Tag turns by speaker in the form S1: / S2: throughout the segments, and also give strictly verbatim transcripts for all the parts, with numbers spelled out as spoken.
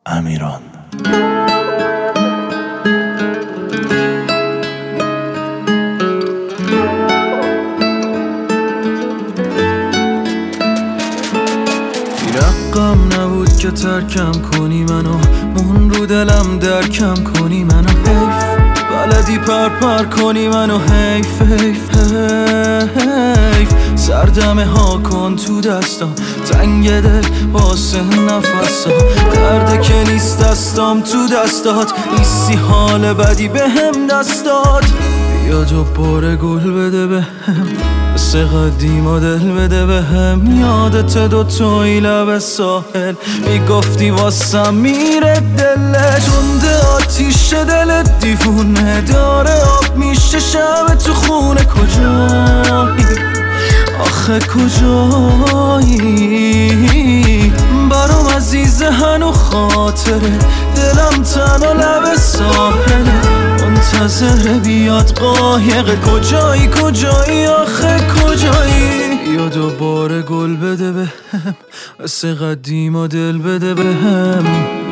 S1: امیران.
S2: رقم نبود که ترکم کنی منو، مون رو دلم درکم کنی منو، حیف بلدی پر پر کنی منو، حیف حیف حیف سردمه ها کن تو دستم، تنگ دل واسه نفسم، درده که نیست دستم تو دستات، نیستی حال بدی به هم دستات، بیا دوباره گل بده به هم، مثل قدیما دل بده به هم، یادت دوتایی لب ساحل میگفتی واسم میره دلت، تنده آتیش دلت دیوونه داره، آب میشه شب تو خونه، کجایی آخه کجایی برام عزیز هنو خاطره، دلم تنها لب ساحله منتظر بیاد قایق، کجایی کجایی آخه کجایی، یا دوباره گل بده به هم، مثل قدیما دل بده به هم.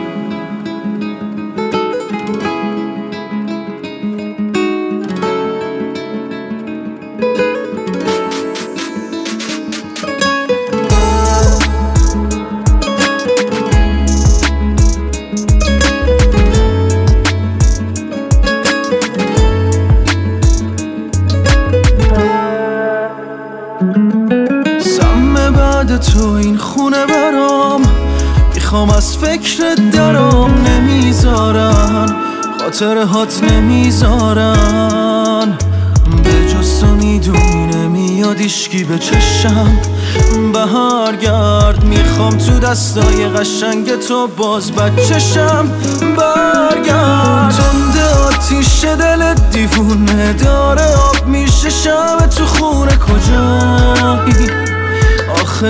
S2: سم بعد تو این خونه برام، میخوام از فکر درام، نمیذارن خاطر هات نمیذارن، به جز تو میدونی نمیاد ایشکی به چشم، بهار گرد میخوام تو دستای قشنگ تو باز بچشم، برگرد تنده آتیش دلت دیوونه داره، آب میشه شب تو خونه، کجایی آخه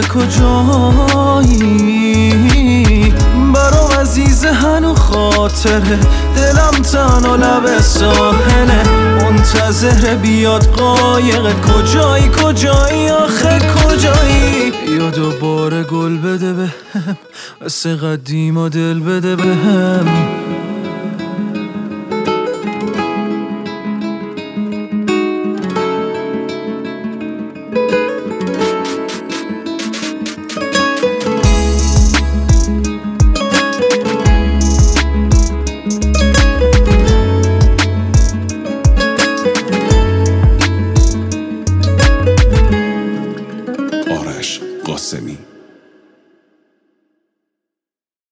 S2: کجایی برام عزیز هنو خاطره، دلم تنها لب ساحله منتظر بیاد قایق، کجایی کجایی آخه کجایی، یا دوباره گل بده به هم، مثل قدیما دل بده به هم.